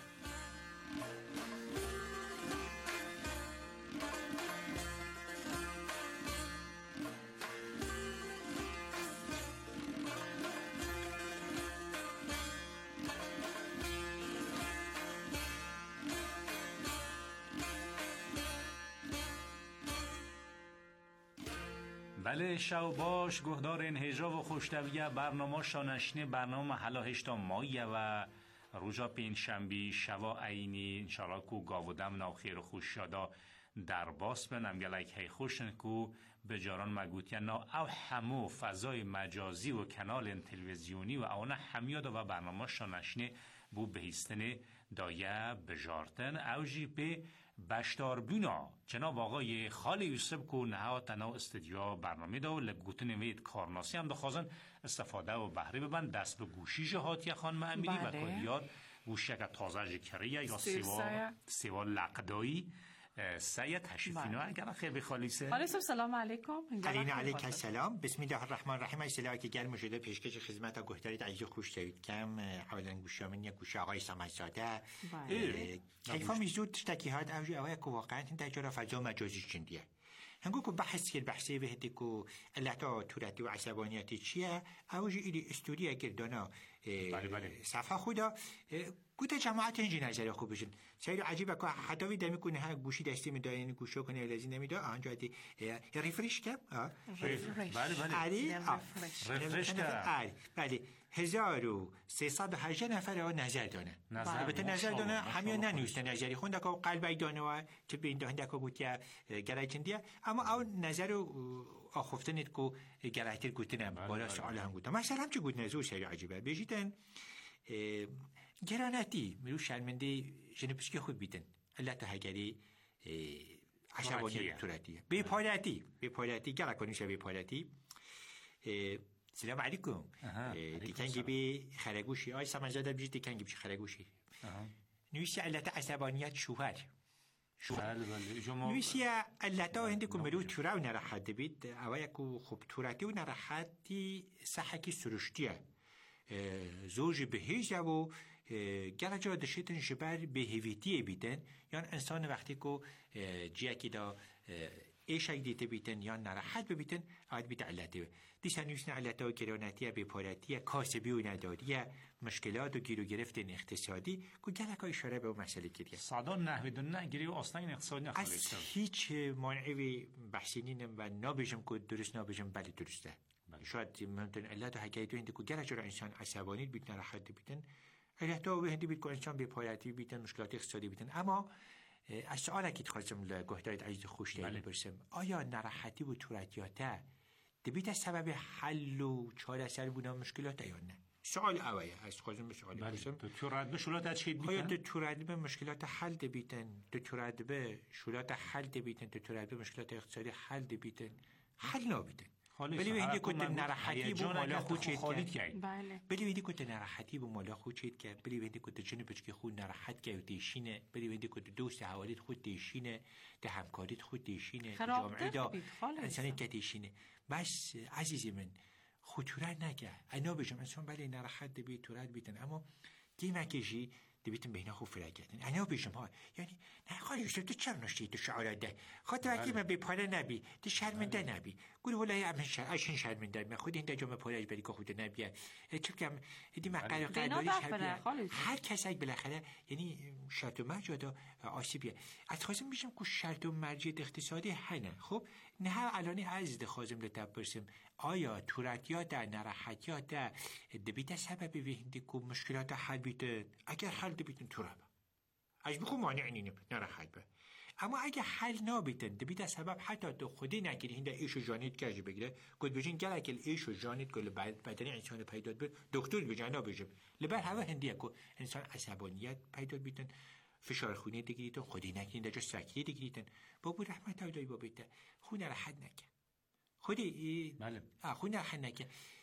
بله شو باش گهدار این هجا و خوشتویه برنامه شانشنه برنامه حلا هشتا مایه و روژا پینشنبی شوا عینی انشالله کو گاودم ناو خیر و خوش شادا در باس بنم گلک هی خوشن کو به جاران مگوتیا نا او همو فضای مجازی و کانال تلویزیونی و اونا همیاد و برنامه شانشنه بو بهیستنه دایه بجارتن او جی به بشتار بینا جناب آقای خالی یوسف کو نها تنها استودیو برنامه دو لگوتن وید کارناسی هم دخوازن استفاده و بهره ببند دست به گوشی جهاتی خانم امیری و کلیات گوشی که تازه جکریه یا سیوا لقدایی سید تشریفینو اگر خیر بخالیسه خالیسم سلام علیکم علینا علیک السلام بسم الله الرحمن الرحیم اصلاحی که گرم شده پیشکش خدمت گهدارید عزیز خوش شوید کم اولا گوشامن یا گوش آقای سمزاده کیفا میزود تشتکیهات اوجی اوه که واقعا در جرا فضا مجازی چندیه هنگو که بحث که بحثی بهدی که علتا تورتی و عصبانیتی چیه اوجی ایلی استودیه گردانا صفحه خدا گوته جماعت اینجی نظر خوب بشن سیلو عجیبه که حتی ویده میکنه ها گوشی دستی میده یعنی گوشو کنه لازی نمیده آنجا دی ریفرش کم ریفرش بله 1308 نفر ها نظر دانه البته نظر دانه همیان ننوشته نظری خونده که قلبی دانه و چه بین دانده که گوتیا گرایچندیه اما او نظر آخفتنید که گرایتر گوتنم بالا سوال هم گوتنم مثلا هم چه گوت نزور سیلو عجیبه بیجیدن گرانتی میرو شرمنده جنبسکی خود بیتن علت هگری عشبانی توراتیه بیپالتی گره کنیشه بیپالتی سلام علیکم دیکنگی بی خرگوشی آی سمنزاده بیجید دیکنگی بی خرگوشی نویسی علت عصبانیت شوهر نویسی علت ها هنده که ملو تورا و نراحت بید اوه یکو خوب توراتی و نراحتی صحکی سرشتیه زوج بهیجه و گره جا دشتن جبر بهیویتی بیتن یا انسان وقتی که جیکی دا ایشک دیده بیتن یا نراحت ببیتن آید بیت علته دیسا نوشن علته و گرانتیه بپارتیه کاسبی و نداریه مشکلات و گیر و گرفتن اقتصادی که گره که اشاره به مسئله کریه سادان نحویدن نه گیری و اصلا این اقتصادی نخوالیسته از هیچ مانعوی بحثینینم و نابیجم که درست نابیجم بلی درسته شاید ممکن علت و حکایتو هنده که گره جرا انسان عصبانی بیت نراحت بیتن علت ها هنده بیت که انسان بپارتی بیتن مشکلات اقتصادی بیتن اما از سؤال اکید خواستم لگهدارید عزیز خوش داریم برسم آیا نراحتی و توراتیاته دبیت سبب حل و چاره سر بودن مشکلات یا نه سؤال اوله از خواستم به سؤال برسم تورات به شلات چید بیتن آیا تورات به مشکلات حل دبیتن تورات به شلات حل دبیتن تورات به مشکلات اقتصادی حل دبیتن حل نابیتن بلی ویدی که نراحتی بو مالا خود چید کرد بلی ویدی که نراحتی بو مالا خود چید کرد بلی ویدی که جن بچکی خود نراحت کرد دیشینه بلی ویدی که دوست حوالیت خود دیشینه ده همکاریت خود دیشینه جامعه دا انسانی که دیشینه بس عزیزی من خطورت نگه انا بجم انسان بلی نراحت دبی تورات بیتن اما دیمه کشی دبیتن بینا خوب فرقیتن انا بجم ها یعنی نه خواهی یوسف تو چرا نشتی تو شعارات ده خاطر وقتی من بپاره نبی تو شرمنده نبی گوی ولای اشن شرمنده من خود این در جامعه پاره بری که خود نبیه چون کم دی مقر قداری هر کسی بالاخره یعنی شرط و مرجع آسیبیه از خواستم بیشم که شرط و مرجع اقتصادی هنه خب نه الان عزیز خواستم لطب برسم آیا توراتیات در نراحتیات در دبیت سبب ویهندی که مشکلات حل بیتن اگر حل دبیتن تورابه اش بخو مانع نینم نراحت به اما اگه حل نابیتن دبیت سبب حتی تو خودی نگیری هنده ایش و جانیت کجی بگیره گود بجین گره که ایش و جانیت که بدنی انسان پیداد بید دکتر بجانا بجم لبر هوا هندیه که انسان عصبانیت پیداد بیتن فشار خونی دیگریتن خودی نگیرین در جا سکیه دیگریتن بابو رحمت او دایی بابیده خون راحت نکن خودی خون راحت نکن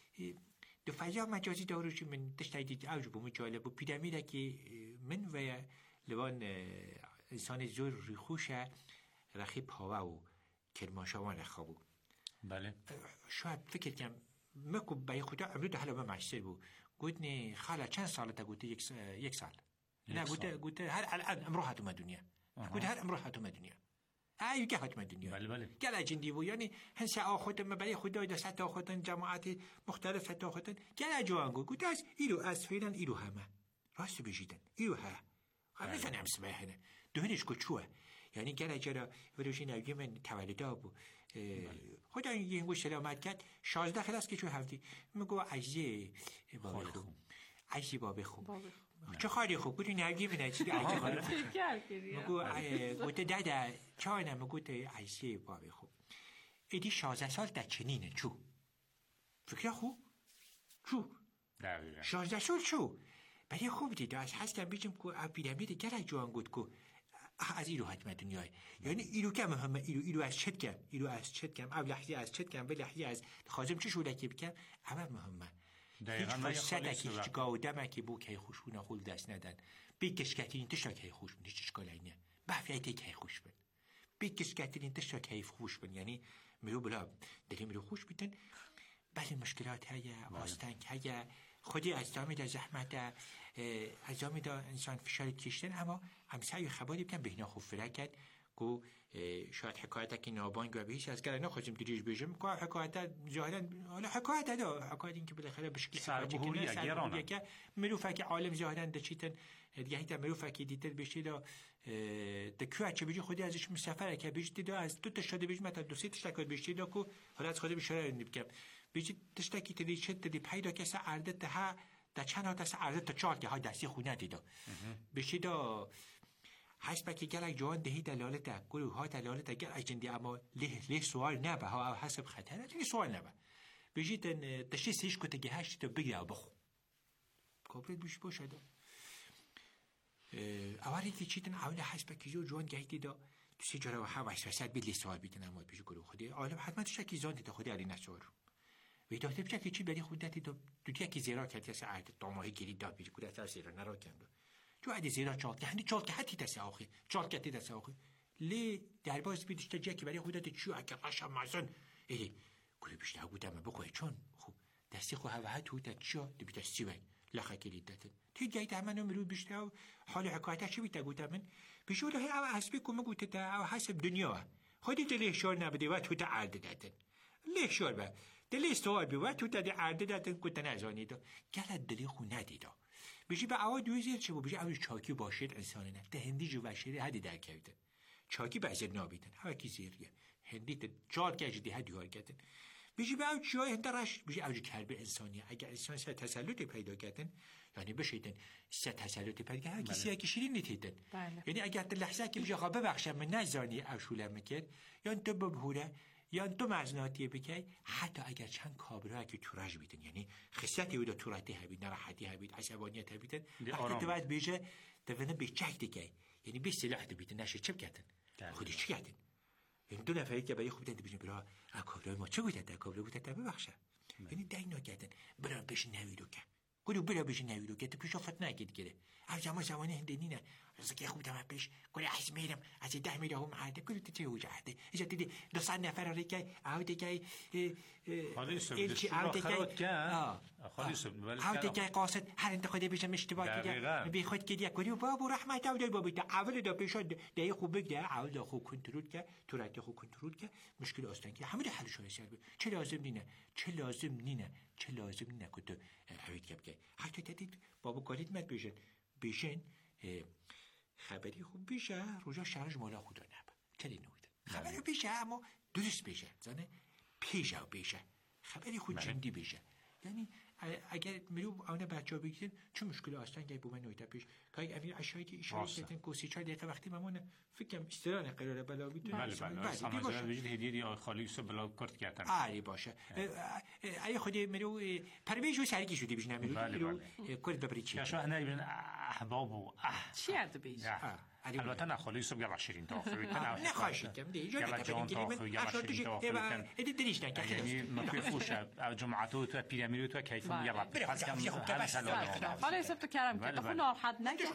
دو فضا مجازی داروشی من تشتایدید اوج بومو جالب و پیدامیره که من و لوان انسان زور ریخوشه رخیب هوا و کرماشوان رخابو بله شاید فکر کنم مکو بای خدا امروز حالا به مشتر بود گوتنی خاله چند سالته گوته یک سال نه گوته هر الان امروز هاتم دنیا گوته هر امروز هاتم دنیا ای که هاتم دنیا بله گله جندی بود یعنی هنس آخوتم برای خدای دست آخوتن جماعت مختلف تا آخوتن گله جوانگو گوته از ایرو از فعلا ایرو همه راست بجیدن ایرو ها خب نفهم سماهنه دهنش کوچوه یعنی گله جرا وروشی نوی من تولدا بود خدا یه انگوش سلامت کرد 16 خلاص که چو هفتی میگو عجیه بابی خوب عجیه بابی خوب چه خالی خوب بودی نگی بینه چی اگه خالی گوته دادا چانه مگوته عیسی بابی خوب ایدی 16 سال در چنینه چو فکر خوب چو 16 سال چو برای خوب دیده از هستم بیچم که پیرامید گره جوان گود که از ایرو حتما دنیای یعنی ایرو کم همه ایرو از چت کم ایرو از چت کم او لحظه از چت کم به لحظه از خازم چه شده که بکم اول مهمه هیچ فرصت که هیچ گاودم که بو که خوشونه خول دست ندن بیکش کتین تشا که خوش بن هیچ اشکالی نه بفیتی که خوش بن بیکش کتین تشا که خوش بن یعنی مرو بلا دلی مرو خوش بیتن بعضی مشکلات هیا واستنگ هیا خودی از دامید زحمت از دامید انسان فشار کشتن اما همسایه خبری بکن بهنا خوب فرکت کو شاید حکایت که نابان گویا بهش از گله نخواستیم دیریج بیجم کو حکایت ظاهرا حالا حکایت دا حکایت این که بالاخره بشکل سربهوری اگرانه که ملوفه که عالم ظاهرا دچیتن دیگه تا ملوفه که دیتر بشه دا دکوه چه بیجی خودی ازش مسافر که بیجی دا از دو تا شده بیج متا دو سه تا شکل بشه دا کو حالا از خودی بشاره نمیکم بیجی تشتکی تدی چت تدی پیدا که سه عرض ته تا چند ها تا سه عرض تا چهار که ها دستی خونه دیدا بشه دا حسب که گلک جوان دهی دلالت گروه ها دلالت گر اجندی اما له سوال نبه ها حسب خطره دیگه سوال نبه بجیتن تشتی سیش کتا گه هشتی تا بگیره و بخو کابرید بشه باشه دا اولی که چیتن اولی حسب که جوان گهی دیدا تو سی جاره و ها وحسوسات بید لی سوال بیتن اما بشه گروه خودی عالم حتما تشکی زان دیتا خودی علی نسوال و ایتا بچه که چی بری خودتی دو دیا که زیرا کردی از عهد داماهی گیری دا بیجی کودت از زیرا نرا کندو تو عادی زیرا چالکه هنی چالکه حتی دست آخی چالکه حتی دست آخی لی در باز بیدشت جا که برای خودت چیو اگر قشم مازن ایلی کلی بیشتر بودم بخواه چون خوب دستی خو هوا تو تا چیو دی بیت سیوی لخه کلید دادن تو جای دامن مرو بیشتر حال حکایت چی بیت گفتم من بیشتر هی او حسبی کم گفته تا او حسب دنیا خودی دلی شور نبودی و تو تا عرض دادن لی شور با دلی سوال بی و تو تا عرض دادن کت نزانی دا گل دلی خو ندیدا بيجي بقى عواد وزير شبو بيجي عواد چاكي باشد انسانه ده هندي جو بشري هدي در كيوتن چاكي بعضر نابيتن هوا كي زيريه هندي تجار كجدي هدي هار كتن بيجي بقى جای هندرش بيجي عواد كلب انسانيه اگر انسان سه تسلط پیدا کردن یعنی بشیدن سه تسلط پیدا کردن کسی که شیرین نتیدن یعنی اگر در لحظه که بيجي خب ببخشم من نزانی او شولم کرد یا تو ببهوره یا تو مزناتی بکی حتی اگر چند کابرا که تورج بیدن یعنی خصیتی بود توراتی هبید نراحتی هبید عصبانیت هبیدن وقتی تو باید بیجه دوونه بیچک دیگه یعنی بی سلاح بیدن نشه چه بکردن خودی چی کردن این دو نفری که برای خوب دیدن بیجن برا کابرا ما چه بودن کابرا بودن تا ببخشه یعنی دینا کردن برا بهش نویدو که گلو برا بهش نویدو که تو پیش افت نگید گره او زمان هندی نه از که خوب تمام پیش گلی عز میرم از 10 میره هم عاده گلی تو وجاده اجا دیدی 200 نفر رو که عاده که خالص خرات که خالص عاده که قاصد هر انتقادی بشه اشتباه دیگه بی خود که دیگه گلی بابا رحمت الله بابا اول دا پیش ده خوب بگه اول خوب کنترل که تو رات خوب کنترل که مشکل اصلا که همه حل شده سر چه لازم نینه چه لازم نینه که تو اوید که حتی دیدید بابا کالیت مت بیشن خبری خوب بیشه روزا شرج مالا خدا نبا چلی نویده خبری بیشه اما درست بیشه زنه پیشه و بیشه خبری خود جندی بیشه یعنی اگر میرو آنها بچه ها بگیدن چه مشکل اصلا گه بو من نویده پیش که امیر اشایی که اشاره کردن که 3-4 دقیقه وقتی ممونه فکرم استرانه قراره بلا بیتونه بله سماجه بجید هدیری آقای خالیوس بلا کرد کردن آری باشه ای خودی میرو پرویج و سرگی شدی بیش نمیرو کرد ببری چی یا شو هنری بین احباب و چی عرض بیش البته نه خالیوس گلا شیرین تا آخری نه خواهشید کم دی گلا جان تا آخری گلا شیرین تا آخری ادی دلیش نکرد یعنی مفی فوشه جمعاتو تو پیرامیدو تو کیفون یلا پس کم حالا حساب تو کردم که خود ناراحت نگه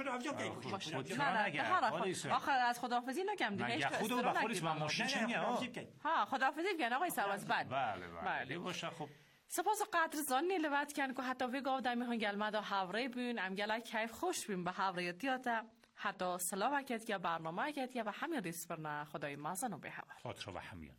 آخر از خداحافظی نگم دیگه خودو با خودش با ماشین چنگه ها خداحافظی بگن آقای سواز بله باشه خب سپاس قدر زانی لبت کن که حتی وی گاو دمی هن گلمه دا حوره بین ام گلک کیف خوش بین به حوره دیاتا حتی سلام اکت یا برنامه اکت یا و همین ریس برنا خدای مازن و به حوال خاطر و همین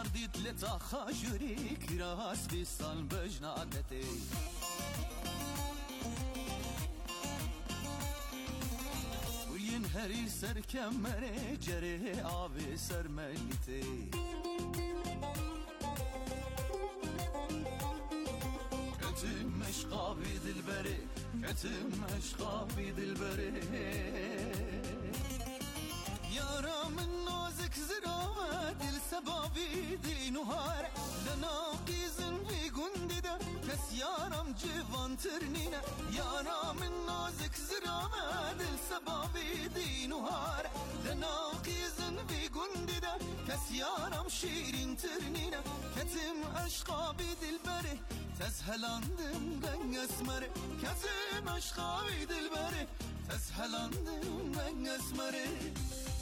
ورديت لتخاجري كراس في صن بجنادتي وينهري سر كمري جري آبي سر ملتي كتم مشقابي دلبري كتم مشقابي دلبري يارا من نازك زرامة دل سبابي دي نهار لناقيز في قنددة كس يارم جيفان ترنينة يارا من نازك زرامة دل سبابي دي نهار لناقيز في قنددة كس يارم شيرين ترنينة كتم أشقابي دلبري تزهلاندم ben esmeri Kesim aşka bir dilberi Tezhelandım ben esmeri